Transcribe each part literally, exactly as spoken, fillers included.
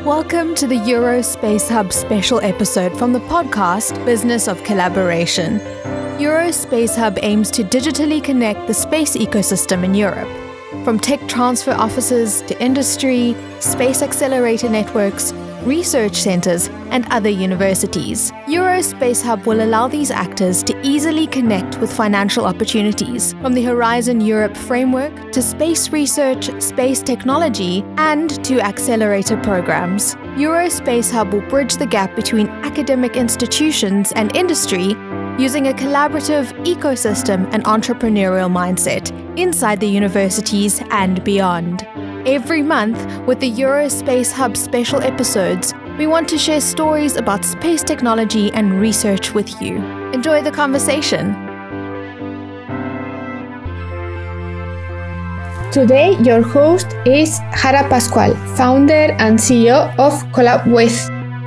Welcome to the Eurospace Hub special episode from the podcast Business of Collaboration. Eurospace Hub aims to digitally connect the space ecosystem in Europe, from tech transfer offices to industry, space accelerator networks, research centers, and other universities. Eurospace Hub will allow these actors to easily connect with financial opportunities, from the Horizon Europe framework to space research, space technology, and to accelerator programs. Eurospace Hub will bridge the gap between academic institutions and industry using a collaborative ecosystem and entrepreneurial mindset inside the universities and beyond. Every month, with the Eurospace Hub special episodes, we want to share stories about space technology and research with you. Enjoy the conversation. Today, your host is Jara Pascual, founder and C E O of CollabWith.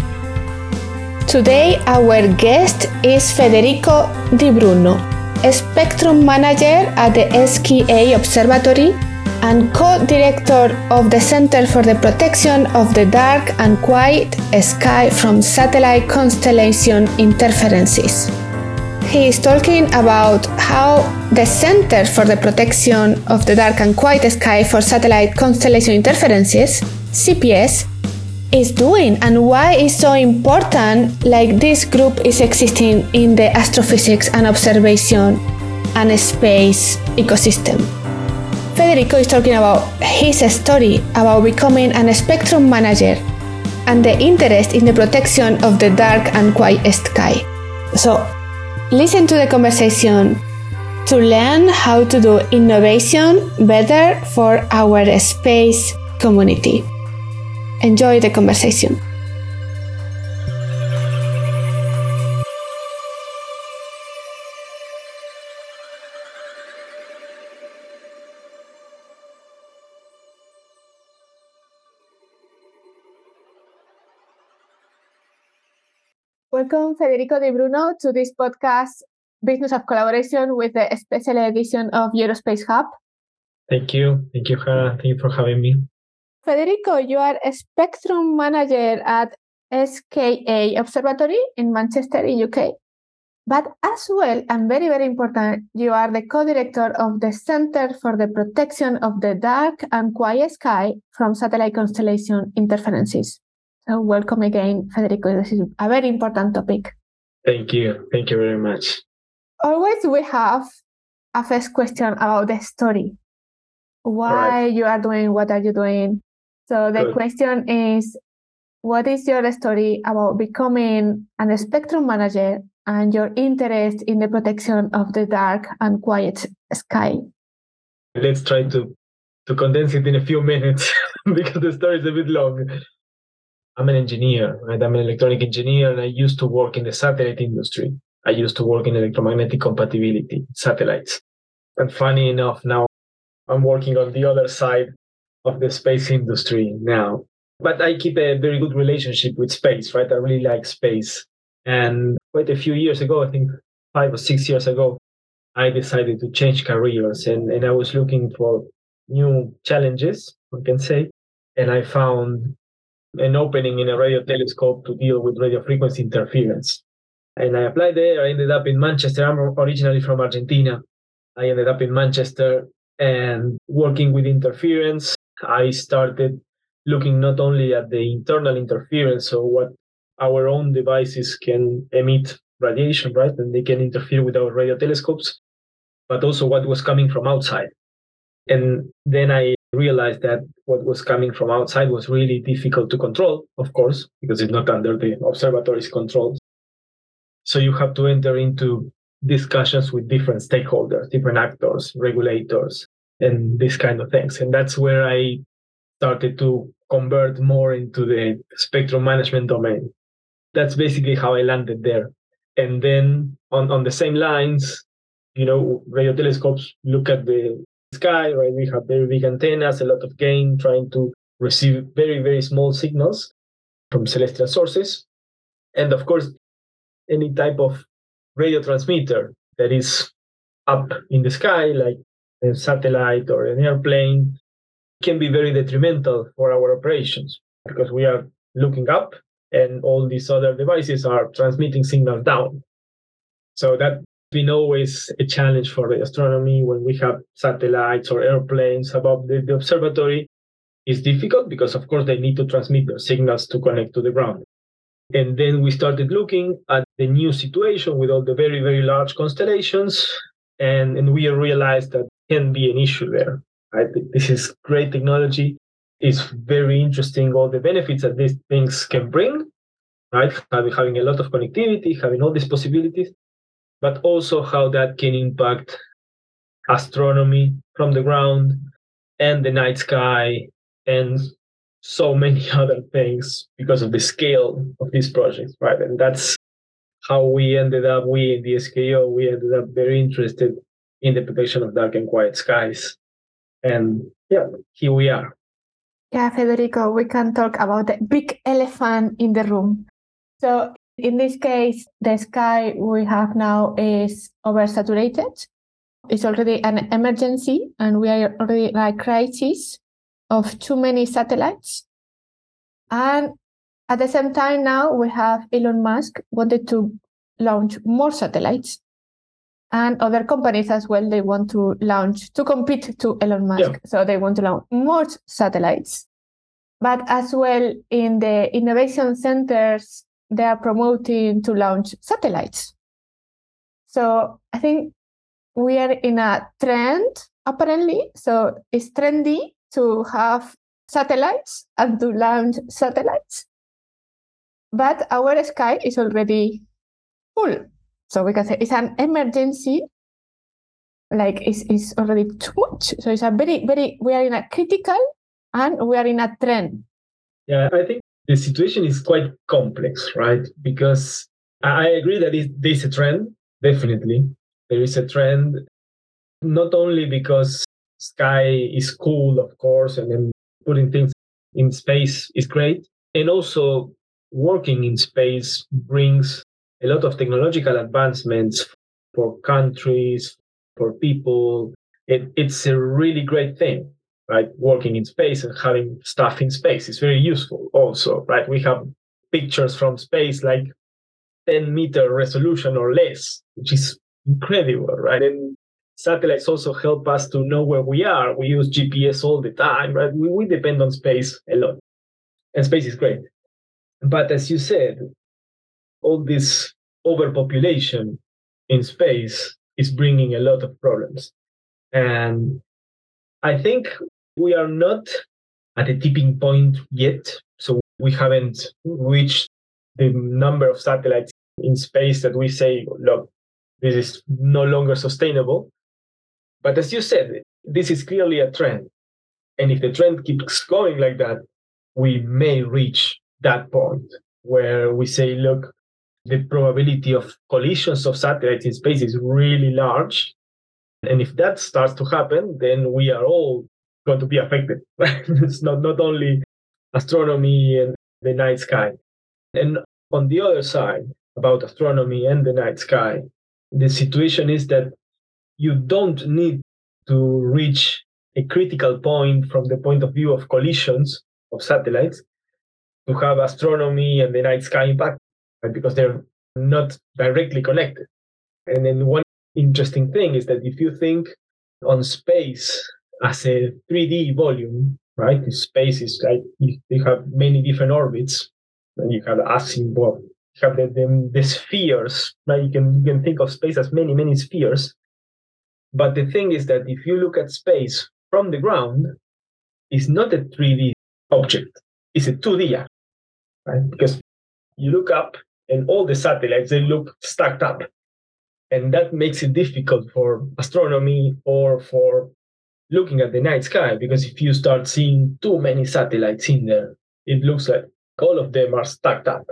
Today, our guest is Federico Di Bruno, a spectrum manager at the S K A Observatory and co-director of the Center for the Protection of the Dark and Quiet Sky from Satellite Constellation Interferences. He is talking about how the Center for the Protection of the Dark and Quiet Sky for Satellite Constellation Interferences, C P S, is doing and why it's so important like this group is existing in the astrophysics and observation and space ecosystem. Federico is talking about his story about becoming a spectrum manager and the interest in the protection of the dark and quiet sky. So, listen to the conversation to learn how to do innovation better for our space community. Enjoy the conversation. Welcome, Federico Di Bruno, to this podcast, Business of Collaboration, with the special edition of Eurospace Hub. Thank you. Thank you, Hannah. Thank you for having me. Federico, you are a spectrum manager at S K A Observatory in Manchester, in U K. But as well, and very, very important, you are the co-director of the Center for the Protection of the Dark and Quiet Sky from Satellite Constellation Interferences. So welcome again, Federico. This is a very important topic. Thank you. Thank you very much. Always we have a first question about the story. Why right. you are doing, what are you doing? So the Good. question is, what is your story about becoming a spectrum manager and your interest in the protection of the dark and quiet sky? Let's try to, to condense it in a few minutes because the story is a bit long. I'm an engineer, right? I'm an electronic engineer, and I used to work in the satellite industry. I used to work in electromagnetic compatibility, satellites. And funny enough, now I'm working on the other side of the space industry now. But I keep a very good relationship with space, right? I really like space. And quite a few years ago, I think five or six years ago, I decided to change careers. And, and I was looking for new challenges, I can say. And I found an opening in a radio telescope to deal with radio frequency interference. And I applied there. I ended up in Manchester. I'm originally from Argentina. I ended up in Manchester and working with interference. I started looking not only at the internal interference, so what our own devices can emit radiation, right? And they can interfere with our radio telescopes, but also what was coming from outside. And then I realized that what was coming from outside was really difficult to control, of course, because it's not under the observatory's control. So you have to enter into discussions with different stakeholders, different actors, regulators, and these kind of things. And that's where I started to convert more into the spectrum management domain. That's basically how I landed there. And then on, on the same lines, you know, radio telescopes look at the sky, right? We have very big antennas, a lot of gain, trying to receive very, very small signals from celestial sources. And of course, any type of radio transmitter that is up in the sky, like a satellite or an airplane, can be very detrimental for our operations because we are looking up, and all these other devices are transmitting signals down. So that's been always a challenge for the astronomy when we have satellites or airplanes above the, the observatory. It's difficult because, of course, they need to transmit their signals to connect to the ground. And then we started looking at the new situation with all the very, very large constellations, and, and we realized that can be an issue there. Right? This is great technology. It's very interesting, all the benefits that these things can bring, right? Having, having a lot of connectivity, having all these possibilities, but also how that can impact astronomy from the ground and the night sky and so many other things because of the scale of these projects, right? And that's how we ended up, we in the S K O, we ended up very interested in the protection of dark and quiet skies. And yeah, here we are. Yeah, Federico, we can talk about the big elephant in the room. So in this case, the sky we have now is oversaturated. It's already an emergency, and we are already in a crisis of too many satellites. And at the same time now, we have Elon Musk wanted to launch more satellites. And other companies as well, they want to launch, to compete to Elon Musk. Yeah. So they want to launch more satellites. But as well, in the innovation centers, they are promoting to launch satellites. So I think we are in a trend, apparently. So it's trendy to have satellites and to launch satellites. But our sky is already full. So we can say it's an emergency, like it's, it's already too much. So it's a very, very, we are in a critical and we are in a trend. Yeah, I think the situation is quite complex, right? Because I agree that there's a trend, definitely. There is a trend, not only because sky is cool, of course, and then putting things in space is great. And also working in space brings a lot of technological advancements for countries, for people. It, it's a really great thing, right? Working in space and having stuff in space is very useful also, right? We have pictures from space like ten meter resolution or less, which is incredible, right? And satellites also help us to know where we are. We use G P S all the time, right? We, we depend on space a lot. And space is great. But as you said, all this overpopulation in space is bringing a lot of problems. And I think we are not at a tipping point yet. So we haven't reached the number of satellites in space that we say, look, this is no longer sustainable. But as you said, this is clearly a trend. And if the trend keeps going like that, we may reach that point where we say, look, the probability of collisions of satellites in space is really large. And if that starts to happen, then we are all going to be affected. It's not, not only astronomy and the night sky. And on the other side, about astronomy and the night sky, the situation is that you don't need to reach a critical point from the point of view of collisions of satellites to have astronomy and the night sky impact, right? Because they're not directly connected. And then one interesting thing is that if you think on space as a three D volume, right? Space is like you have many different orbits, and you have asymptote, you have the, the, the spheres, right? You can, you can think of space as many, many spheres. But the thing is that if you look at space from the ground, it's not a three D object, it's a two D, right? Because you look up and all the satellites, they look stacked up. And that makes it difficult for astronomy or for looking at the night sky, because if you start seeing too many satellites in there, it looks like all of them are stacked up.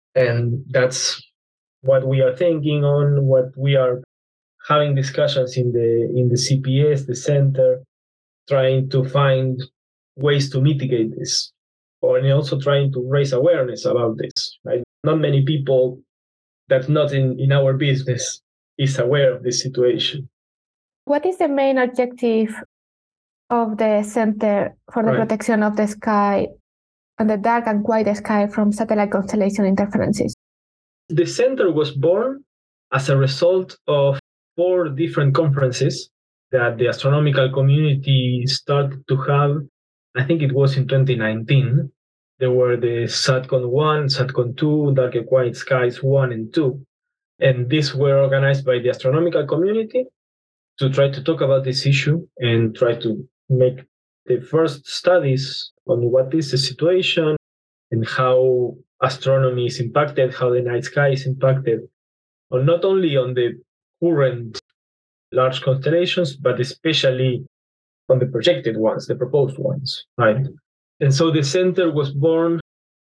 And that's what we are thinking on, what we are having discussions in the in the C P S, the center, trying to find ways to mitigate this, or and also trying to raise awareness about this. Right? Not many people that's not in, in our business is aware of this situation. What is the main objective of the Center for the right. Protection of the Sky on the dark and quiet sky from satellite constellation interferences? The center was born as a result of four different conferences that the astronomical community started to have. I think it was in twenty nineteen. There were the SATCON one, SATCON two, Dark and Quiet Skies one and two. And these were organized by the astronomical community to try to talk about this issue and try to make the first studies on what is the situation and how astronomy is impacted, how the night sky is impacted, or not only on the current large constellations, but especially on the projected ones, the proposed ones, right? And so the center was born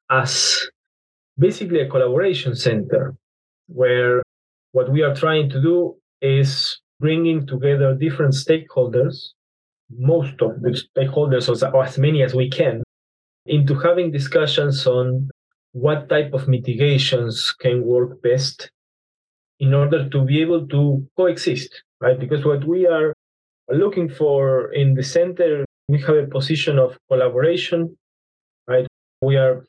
as basically a collaboration center, where what we are trying to do is bringing together different stakeholders, most of the stakeholders, or as many as we can, into having discussions on what type of mitigations can work best in order to be able to coexist, right? Because what we are looking for in the center, we have a position of collaboration, right? We are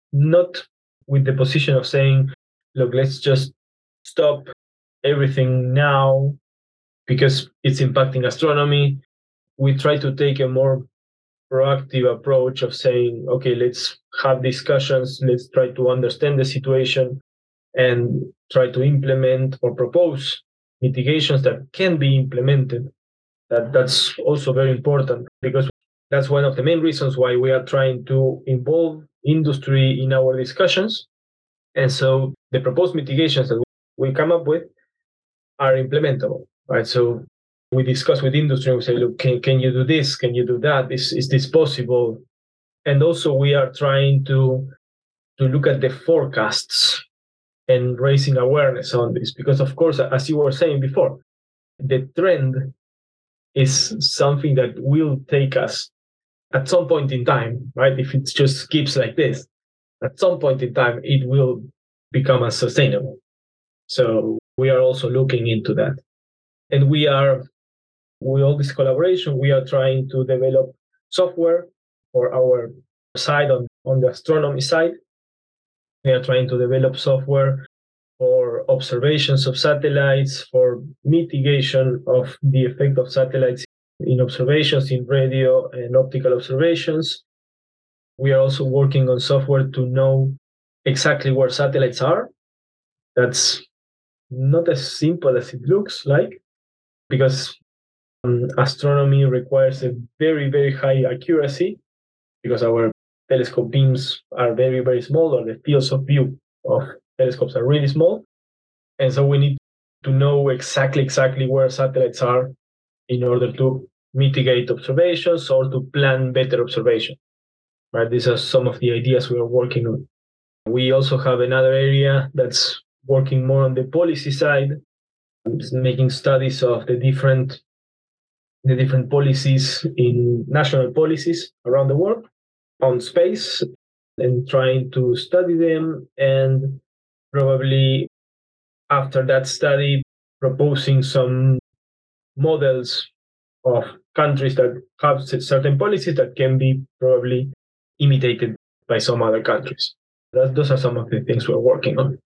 not with the position of saying, look, let's just stop everything now because it's impacting astronomy. We try to take a more proactive approach of saying, okay, let's have discussions, let's try to understand the situation and try to implement or propose mitigations that can be implemented. That, that's also very important, because that's one of the main reasons why we are trying to involve industry in our discussions. And so the proposed mitigations that we come up with are implementable, right? So we discuss with industry and we say, look, can, can you do this? Can you do that? Is, is this possible? And also we are trying to, to look at the forecasts and raising awareness on this. Because of course, as you were saying before, the trend is something that will take us at some point in time, right? If it just keeps like this, at some point in time, it will become unsustainable. So we are also looking into that. And we are, with all this collaboration, we are trying to develop software for our side on, on the astronomy side. We are trying to develop software for observations of satellites, for mitigation of the effect of satellites in observations, in radio and optical observations. We are also working on software to know exactly where satellites are. That's not as simple as it looks like, because um, astronomy requires a very, very high accuracy, because our telescope beams are very, very small, or the fields of view of telescopes are really small. And so we need to know exactly, exactly where satellites are in order to mitigate observations or to plan better observation. Right? These are some of the ideas we are working on. We also have another area that's working more on the policy side, making studies of the different, the different policies in national policies around the world on space, and trying to study them, and probably after that study, proposing some models of countries that have certain policies that can be probably imitated by some other countries. That, those are some of the things we're working on.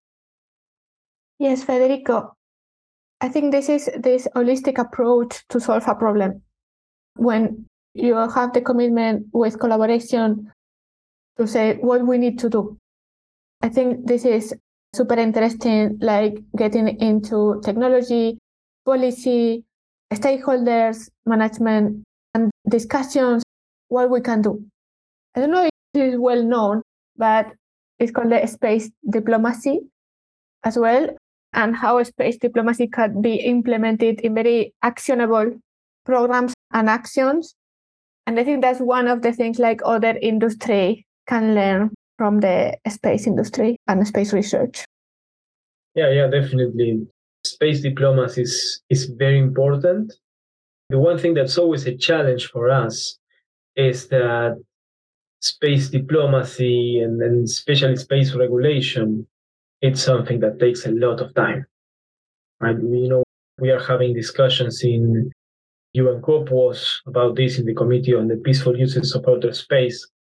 Yes, Federico. I think this is this holistic approach to solve a problem. When you have the commitment with collaboration to say what we need to do. I think this is super interesting, like getting into technology, policy, stakeholders, management, and discussions, what we can do. I don't know if it is well known, but it's called the space diplomacy as well, and how space diplomacy can be implemented in very actionable programs and actions. And I think that's one of the things like other industry can learn from the space industry and space research. Yeah, yeah, definitely. Space diplomacy is, is very important. The one thing that's always a challenge for us is that space diplomacy and, and especially space regulation, it's something that takes a lot of time. Right? You know, we are having discussions in U N COPUOS about this in the Committee on the Peaceful Uses of Outer Space.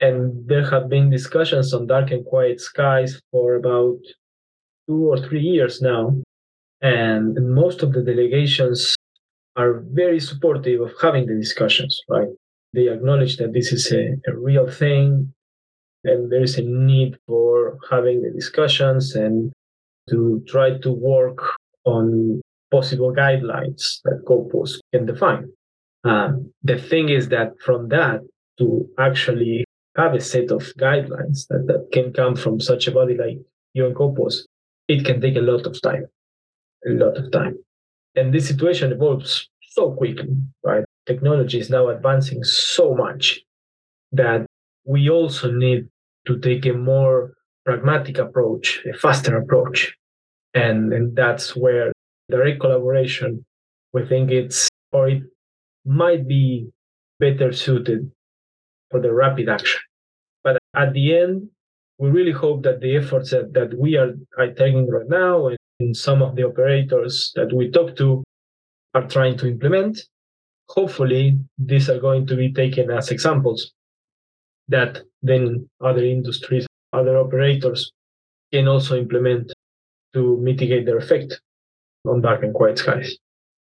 And there have been discussions on dark and quiet skies for about two or three years now. And most of the delegations are very supportive of having the discussions, right? They acknowledge that this is a, a real thing, and there is a need for having the discussions and to try to work on possible guidelines that COPUOS can define. Um, the thing is that from that to actually have a set of guidelines that, that can come from such a body like U N COPUOS, it can take a lot of time, a lot of time. And this situation evolves so quickly, right? Technology is now advancing so much that we also need to take a more pragmatic approach, a faster approach. And, and that's where direct collaboration, we think it's, or it might be better suited for the rapid action. But at the end, we really hope that the efforts that, that we are, are taking right now and some of the operators that we talk to are trying to implement, hopefully these are going to be taken as examples that then other industries, other operators can also implement to mitigate their effect on dark and quiet skies.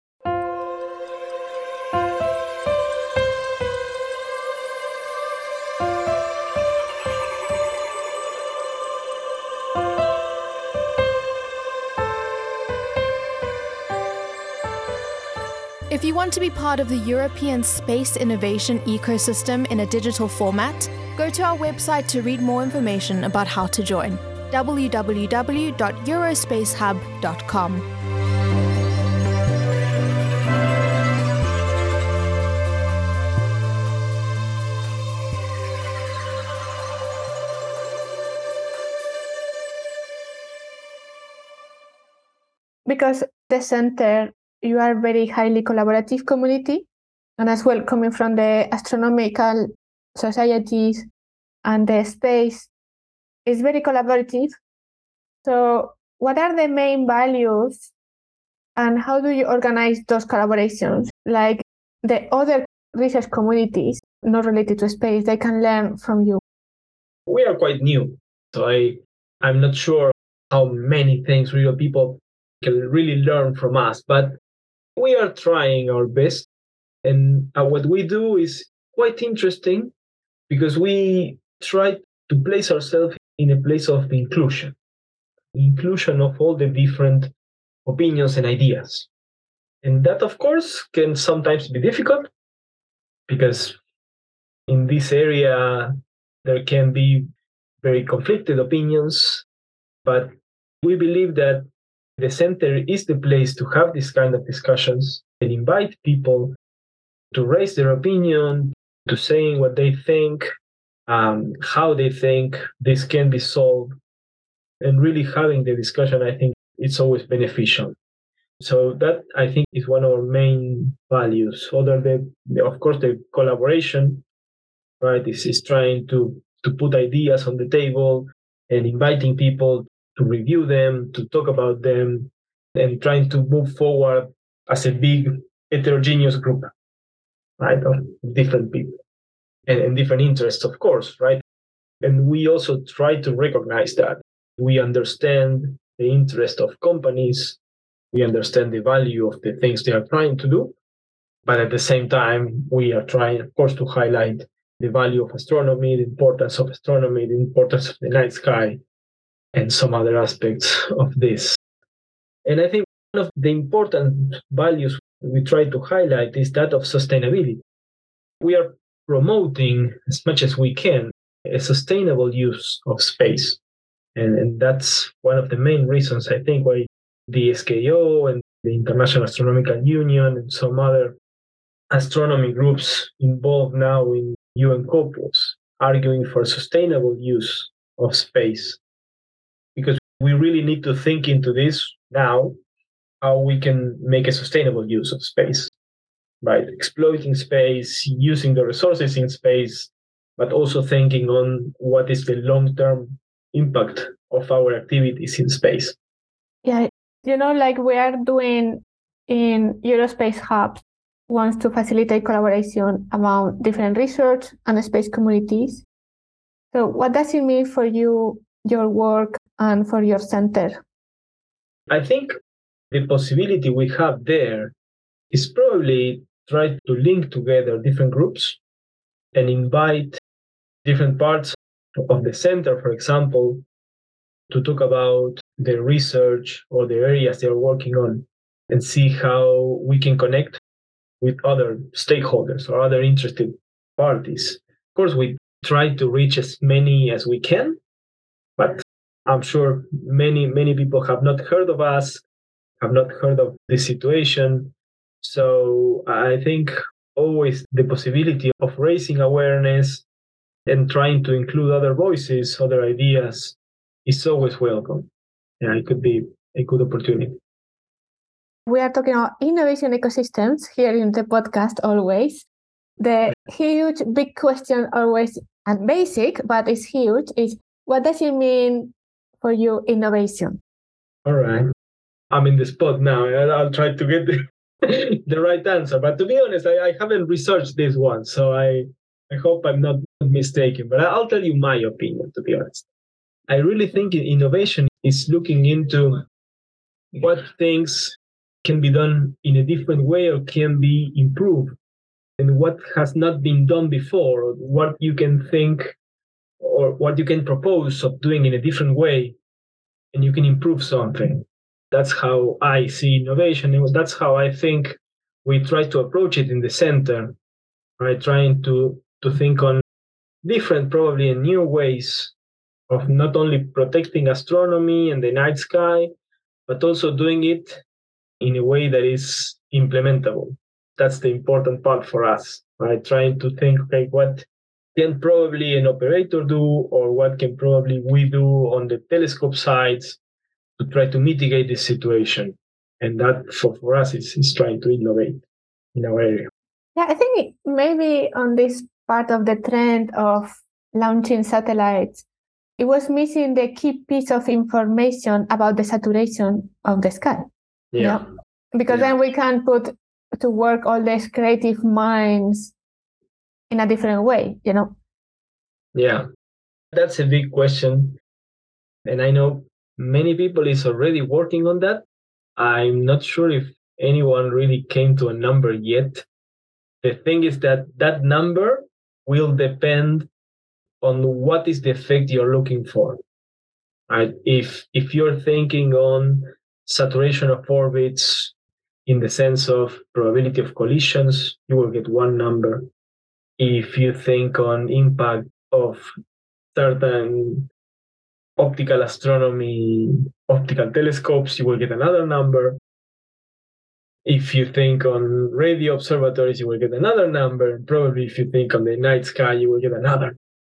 If you want to be part of the European space innovation ecosystem in a digital format, go to our website to read more information about how to join. w w w dot eurospacehub dot com. Because the center, you are a very highly collaborative community, and as well coming from the astronomical societies and the space, is very collaborative. So what are the main values and how do you organize those collaborations? Like the other research communities not related to space, they can learn from you. We are quite new, so I, I'm not sure how many things real people can really learn from us, but we are trying our best. And uh, what we do is quite interesting because we try to place ourselves in a place of inclusion, inclusion of all the different opinions and ideas. And that, of course, can sometimes be difficult because in this area, there can be very conflicted opinions, but we believe that the center is the place to have this kind of discussions and invite people to raise their opinion, to saying what they think, um, how they think this can be solved, and really having the discussion, I think it's always beneficial. So that, I think, is one of our main values. Other than, of course, the collaboration, right, is, is trying to, to put ideas on the table and inviting people to review them, to talk about them, and trying to move forward as a big heterogeneous group, right, of different people and, and different interests, of course, right? And we also try to recognize that. We understand the interest of companies, we understand the value of the things they are trying to do, but at the same time, we are trying, of course, to highlight the value of astronomy, the importance of astronomy, the importance of the night sky, and some other aspects of this. And I think one of the important values we try to highlight is that of sustainability. We are promoting as much as we can a sustainable use of space. And, and that's one of the main reasons, I think, why the S K O and the International Astronomical Union and some other astronomy groups involved now in U N COPUOS arguing for sustainable use of space. Because we really need to think into this now, how we can make a sustainable use of space, right? Exploiting space, using the resources in space, but also thinking on what is the long-term impact of our activities in space. Yeah, you know, like we are doing in Eurospace Hubs, wants to facilitate collaboration among different research and space communities. So what does it mean for you, your work, and for your center? I think the possibility we have there is probably try to link together different groups and invite different parts of the center, for example, to talk about their research or the areas they are working on and see how we can connect with other stakeholders or other interested parties. Of course, we try to reach as many as we can, but I'm sure many, many people have not heard of us, have not heard of this situation. So I think always the possibility of raising awareness and trying to include other voices, other ideas, is always welcome. Yeah, it could be a good opportunity. We are talking about innovation ecosystems here in the podcast always. The huge, big question always, and basic, but it's huge, is what does it mean for you, innovation? All right. I'm in the spot now. I'll try to get the, the right answer. But to be honest, I, I haven't researched this one, so I, I hope I'm not mistaken. But I'll tell you my opinion, to be honest. I really think innovation is looking into what things can be done in a different way or can be improved, and what has not been done before, or what you can think or what you can propose of doing in a different way, and you can improve something. That's how I see innovation. And that's how I think we try to approach it in the center, right? Trying to, to think on different, probably in new ways of not only protecting astronomy and the night sky, but also doing it in a way that is implementable. That's the important part for us, right? Trying to think, okay, what can probably an operator do, or what can probably we do on the telescope sides to try to mitigate this situation. And that for, for us is, is trying to innovate in our area. Yeah, I think maybe on this part of the trend of launching satellites, it was missing the key piece of information about the saturation of the sky. Yeah. Yeah? Because yeah. Then we can put to work all these creative minds in a different way, you know? Yeah, that's a big question. And I know many people is already working on that. I'm not sure if anyone really came to a number yet. The thing is that that number will depend on what is the effect you're looking for. Right? If if you're thinking on saturation of orbits in the sense of probability of collisions, you will get one number. If you think on impact of certain optical astronomy, optical telescopes, you will get another number. If you think on radio observatories, you will get another number. And probably if you think on the night sky, you will get another.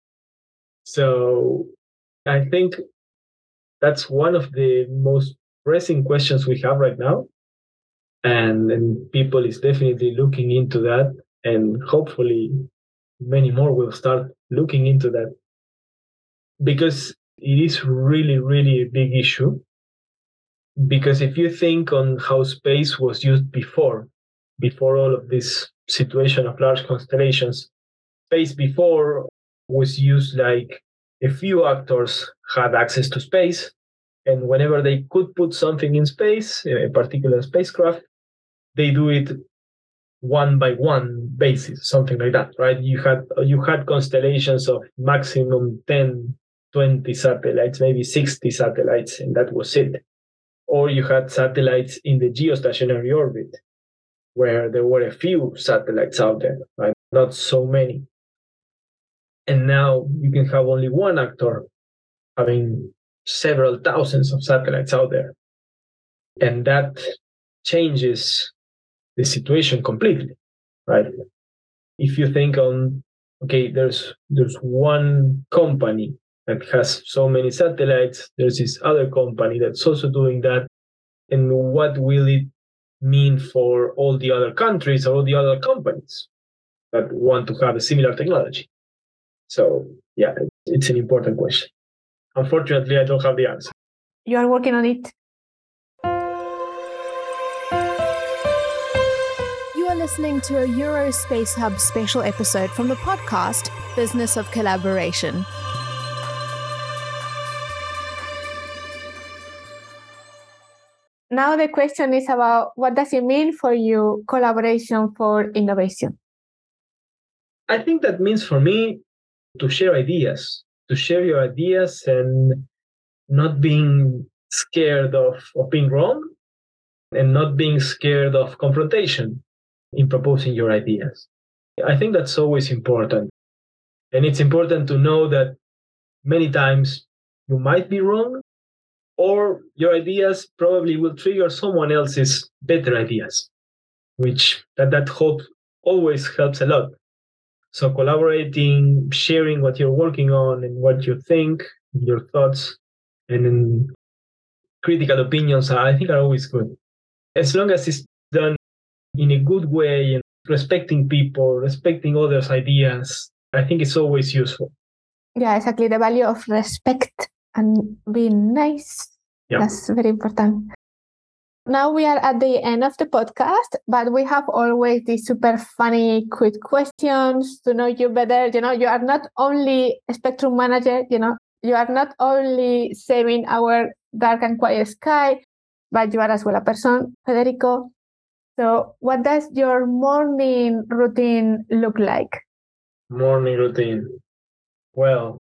So I think that's one of the most pressing questions we have right now. And, and people is definitely looking into that. And hopefully many more will start looking into that. Because it is really, really a big issue. Because if you think on how space was used before, before all of this situation of large constellations, space before was used like a few actors had access to space. And whenever they could put something in space, a particular spacecraft, they do it one by one basis, something like that, right? You had you had constellations of maximum ten, twenty satellites, maybe sixty satellites, and that was it. Or you had satellites in the geostationary orbit, where there were a few satellites out there, right? Not so many. And now you can have only one actor having several thousands of satellites out there. And that changes the situation completely, right? If you think on, okay, there's there's one company that has so many satellites, there's this other company that's also doing that, and what will it mean for all the other countries or all the other companies that want to have a similar technology? So, yeah, it's an important question. Unfortunately, I don't have the answer. You are working on it. You are listening to a Eurospace Hub special episode from the podcast Business of Collaboration. Now the question is about what does it mean for you, collaboration for innovation? I think that means for me to share ideas, to share your ideas and not being scared of, of being wrong and not being scared of confrontation in proposing your ideas. I think that's always important. And it's important to know that many times you might be wrong, or your ideas probably will trigger someone else's better ideas, which that, that hope always helps a lot. So collaborating, sharing what you're working on and what you think, your thoughts, and then critical opinions, I think are always good. As long as it's done in a good way and respecting people, respecting others' ideas, I think it's always useful. Yeah, exactly. The value of respect and being nice. Yeah. That's very important. Now we are at the end of the podcast, but we have always these super funny, quick questions to know you better. You know, you are not only a spectrum manager, you know, you are not only saving our dark and quiet sky, but you are as well a person, Federico. So what does your morning routine look like? Morning routine. Well,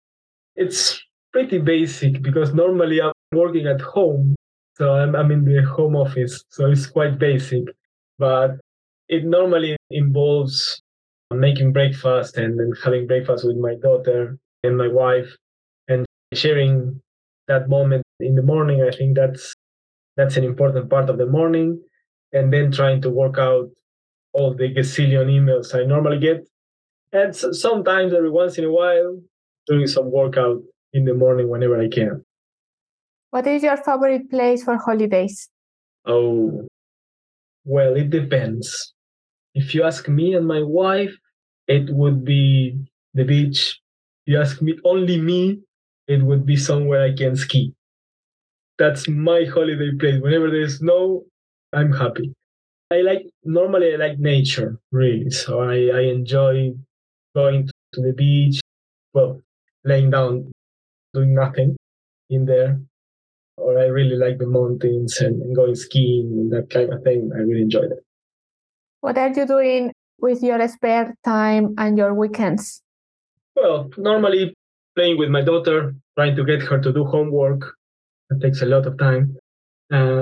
it's pretty basic because normally I'm working at home. So I'm, I'm in the home office. So it's quite basic. But it normally involves making breakfast and then having breakfast with my daughter and my wife and sharing that moment in the morning. I think that's that's an important part of the morning. And then trying to work out all the gazillion emails I normally get. And sometimes, every once in a while, doing some workout in the morning whenever I can. What is your favorite place for holidays? Oh, well, it depends. If you ask me and my wife, it would be the beach. If you ask me, only me, it would be somewhere I can ski. That's my holiday place. Whenever there's snow, I'm happy. I like, normally I like nature, really. So I, I enjoy going to the beach, well, laying down, doing nothing in there. Or I really like the mountains and, and going skiing and that kind of thing. I really enjoy that. What are you doing with your spare time and your weekends? Well, normally playing with my daughter, trying to get her to do homework. That takes a lot of time. Uh,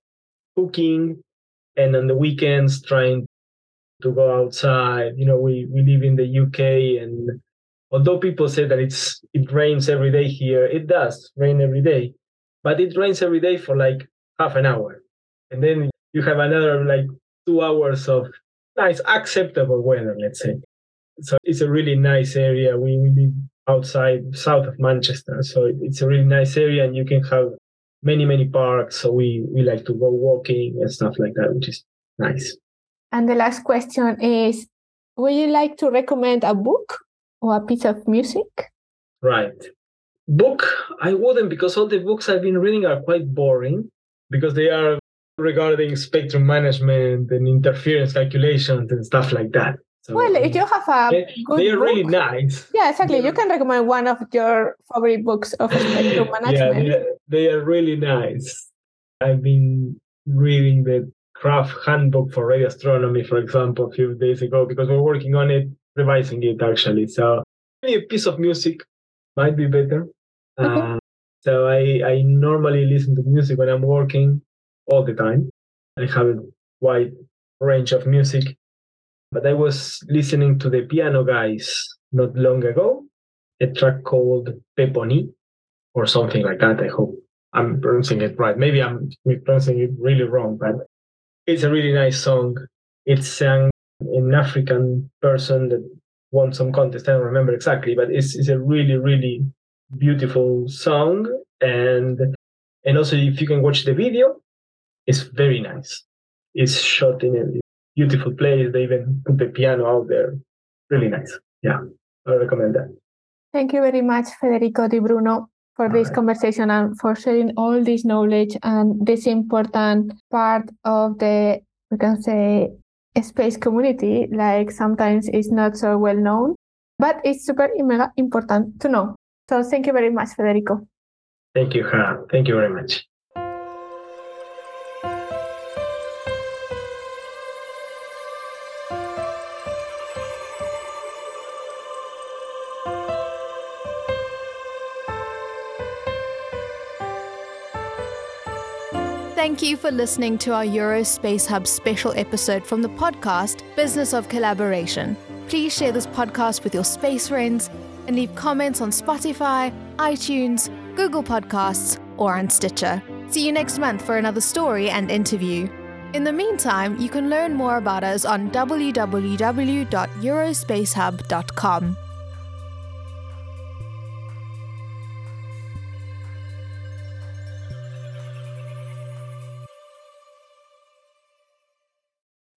cooking, and on the weekends trying to go outside. You know, we, we live in the U K, and although people say that it's it rains every day here, it does rain every day. But it rains every day for like half an hour. And then you have another like two hours of nice, acceptable weather, let's say. So it's a really nice area. We, we live outside, south of Manchester. So it's a really nice area, and you can have many, many parks. So we, we like to go walking and stuff like that, which is nice. And the last question is, would you like to recommend a book or a piece of music? Right. Book, I wouldn't, because all the books I've been reading are quite boring because they are regarding spectrum management and interference calculations and stuff like that. So, well, if you have a they, good they are book, really nice. Yeah, exactly. They're, you can recommend one of your favorite books of spectrum management. Yeah, they are, they are really nice. I've been reading the Craft Handbook for Radio Astronomy, for example, a few days ago because we're working on it, revising it actually. So maybe a piece of music might be better. Okay. Uh, so I, I normally listen to music when I'm working all the time. I have a wide range of music. But I was listening to the Piano Guys not long ago, a track called Peponi or something like that. I hope I'm pronouncing it right. Maybe I'm pronouncing it really wrong, but it's a really nice song. It's sung an African person that won some contest. I don't remember exactly, but it's, it's a really, really beautiful song. And and also, if you can watch the video, it's very nice. It's shot in a beautiful place. They even put the piano out there. Really nice. Yeah, I recommend that. Thank you very much, Federico Di Bruno, for All this right. conversation and for sharing all this knowledge and this important part of the, we can say, space community. Like sometimes it's not so well known, but it's super mega important to know. So thank you very much, Federico. Thank you, Hannah. Thank you very much. Thank you for listening to our Eurospace Hub special episode from the podcast Business of Collaboration. Please share this podcast with your space friends and leave comments on Spotify, iTunes, Google Podcasts, or on Stitcher. See you next month for another story and interview. In the meantime, you can learn more about us on w w w dot eurospacehub dot com.